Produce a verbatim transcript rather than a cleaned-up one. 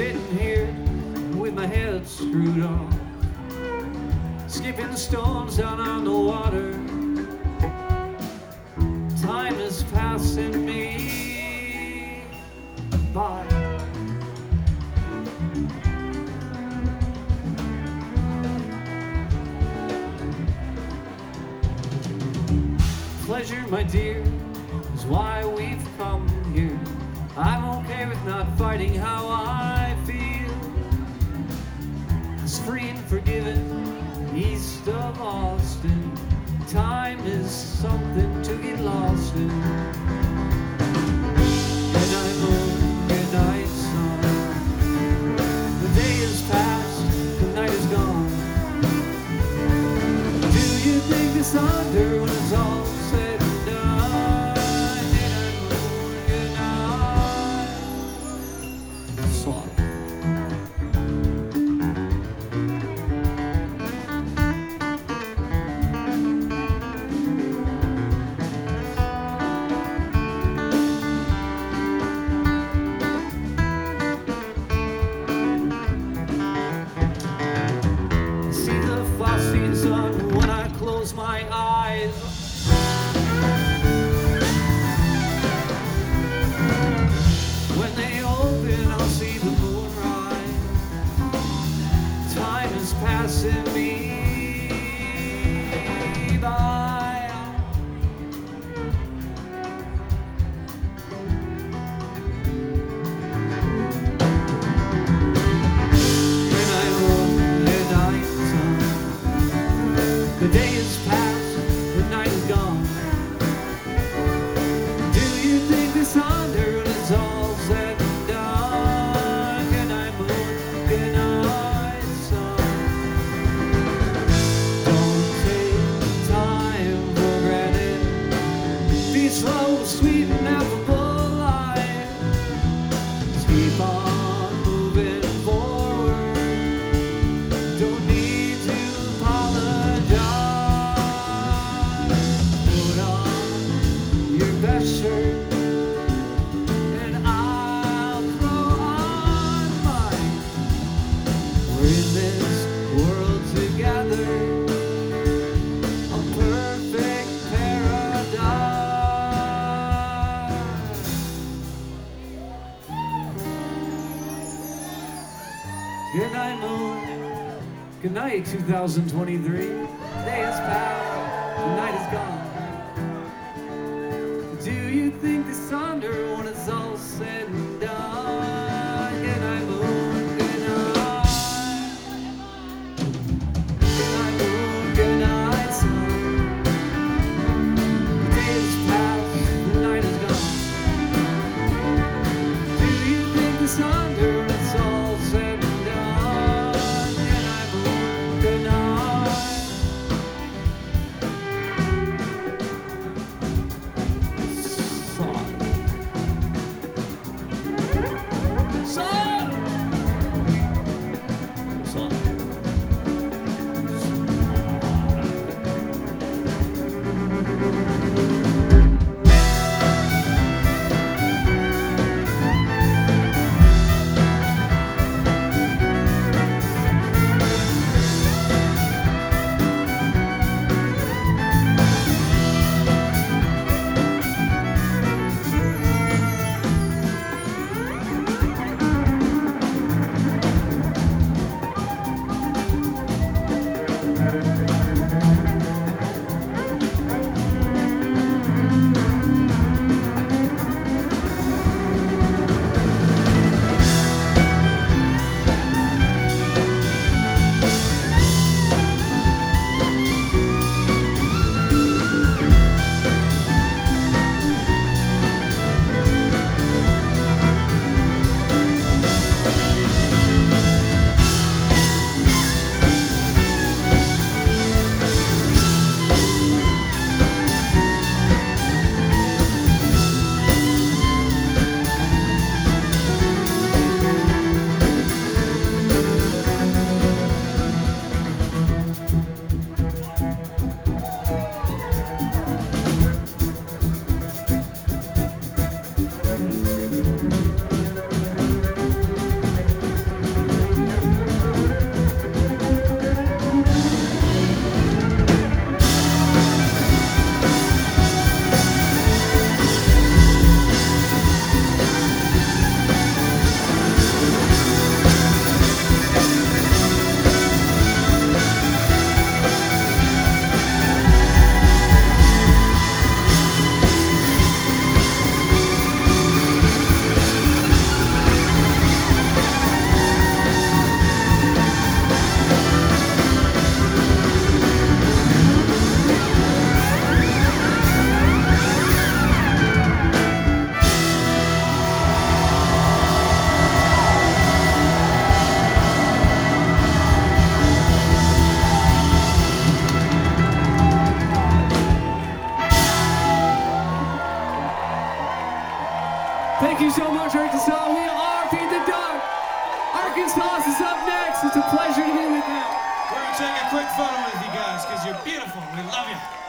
sitting here with my head screwed on, skipping stones down on the water. Time is passing me by. Pleasure, my dear, is why we've come here. I'm okay with not fighting how I feel. 'Cause free and forgiven, east of Austin, time is something to get lost in. Good night, moon, good night, sun. The day is past, the night is gone. Do you think it's under when it's all said and done? Good night, moon, good night, sun. Sun when I close my eyes. When they open, I'll see the moon rise. Time is passing me by. Good night, moon, good night, sun. The day is past, the night is gone. Do you think this under when it's all said and done? Good night, moon, good night, sun. Don't take time for granted. Be slow, sweet, and affable life. Just keep on moving forward. Don't need to apologize. Put on your best shirt, and I'll throw on mine. We're in this world together, a perfect paradise. Good night, moon. Good night, two thousand twenty-three. The day is past, the night is gone. Do you think this under when it's all said and done? Good night, moon, good night. Good night, moon, good night, sun. The day is past, the night is gone. Do you think this under when it's all said and done? Good night, moon, good night. Son. Son. Son. Thank you so much, Arkansas. We are Feed the Dark. Arkansas is up next. It's a pleasure to be with you. We're going to take a quick photo with you guys because you're beautiful. We love you.